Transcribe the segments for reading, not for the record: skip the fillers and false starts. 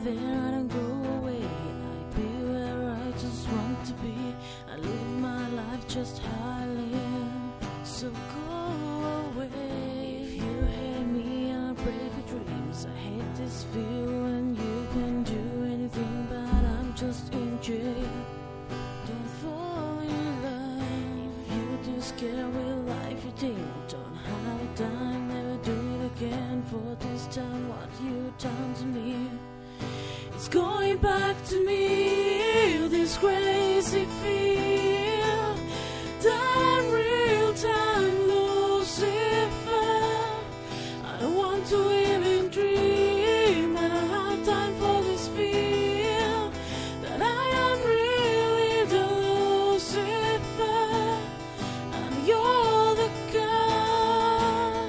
there, I don't go away. I be where I just want to be. I live my life just how I live. So go away. If you hate me, I'll break your dreams. I hate this feel when you can do anything, but I'm just in jail. Don't fall in love. If you're too scared with life, you think don't have a dime. Never do it again. For this time, what you done to me, it's going back to me. This crazy feel that I'm real time Lucifer. I don't want to even dream. I don't have time for this feel that I am really the Lucifer, and you're the God.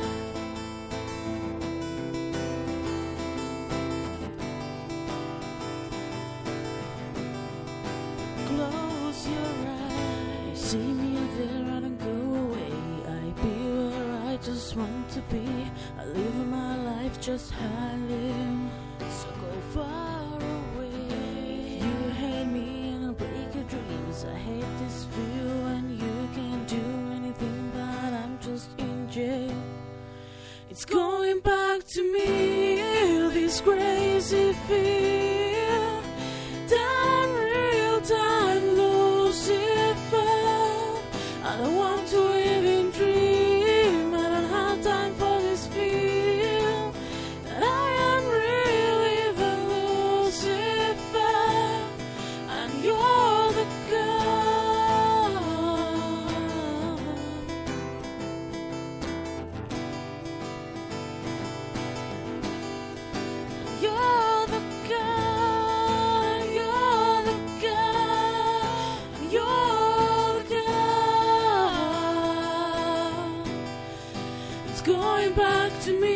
Close your eyes. See me out there, I don't go away. I be where I just want to be. I live my life just how I live. So go far away. You hate me and I'll break your dreams. I hate this feel when you can't do anything, but I'm just in jail. It's going back to me. This crazy feel that I'm real time Lucifer. I don't want to even dream. I don't have time for this feel that I am really the Lucifer, and you're the God. You're the God. You're the God. You're the God. It's going back to me.